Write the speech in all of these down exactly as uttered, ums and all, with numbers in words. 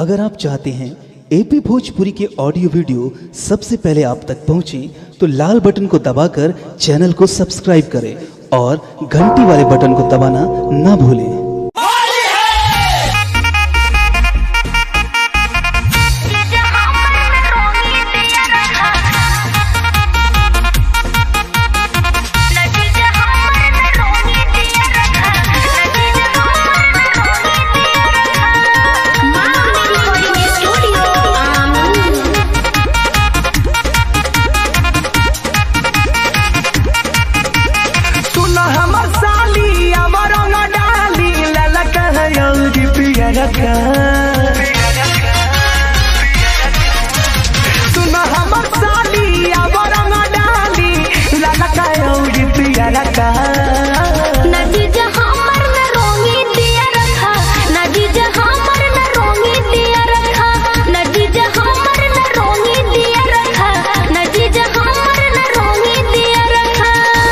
अगर आप चाहते हैं एपी भोजपुरी के ऑडियो वीडियो सबसे पहले आप तक पहुंचे तो लाल बटन को दबाकर चैनल को सब्सक्राइब करें और घंटी वाले बटन को दबाना ना भूलें। सुन हमर साली अबर डाली ललका औरी पिया रखा नदी हमर में रोंगी दिया रखा नदी हमर में रोंगी दिया रखा नदी हमर में रोंगी दिया रखा नदी हमर में रोंगी दिया रखा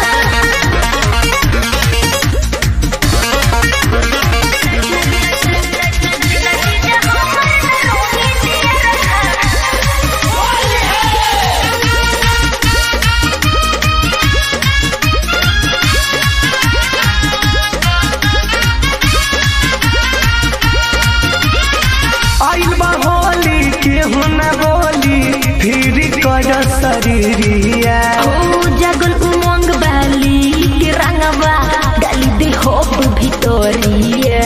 शरीरिया ओ जगल उमंग बाली के रंगवा डाली दे होप भितोरिया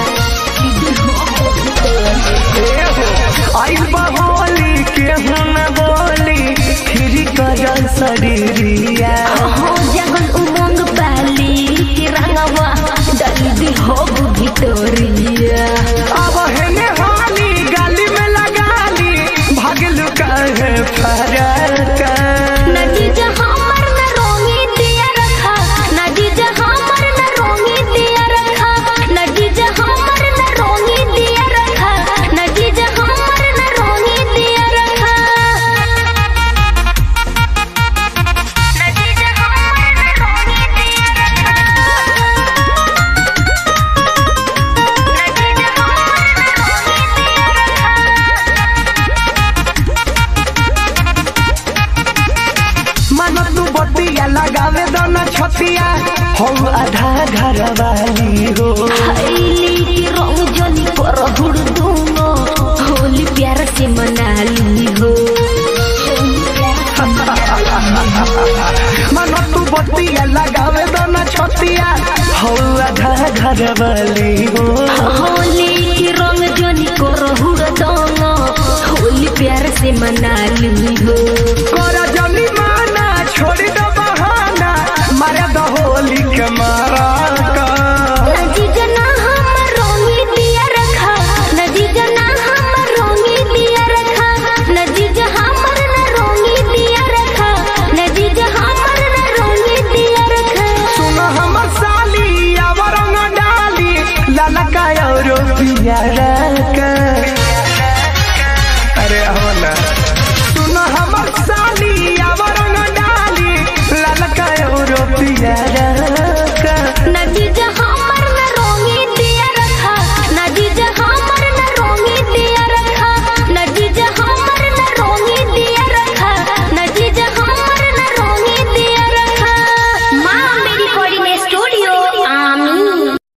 आई बहोली के हुन बोली फिर कर शरीरिया ओ जगल उमंग बाली के रंगवा डाली दे होप भितोरिया अब हेने हाली गाली में लगा ली भागलू कहे फरका नदी हमर में रोंगी दिया रखा नदी हमर में रोंगी दिया रखा नदी हमर में रोंगी दिया रखा नदी हमर में रोंगी दिया रखा नदी हमर में रोंगी दिया रखा नदी मन तू बतिया लगावे दोनों छतिया हो आधा घर वाली हो हाईली रंग जनी पर हुड़ दूंगो होली प्यार से मनाली हो मन तू बतिया लगावे दोनों छतिया हो आधा घर वाली हो होली की रंग जनी पर हुड़ दूंगो होली प्यार से मनाली हो कर जनी माना छोड़ दो बहाना मारा दो होली के मारा का नदी जना हमर रोंगी दिया रखा नदी जना हमर रोंगी दिया रखा नदी हमर न रोंगी दिया रखा नदी हमर न रोंगी दिया रखा सुन हमर साली अबर डाली ललका और पिया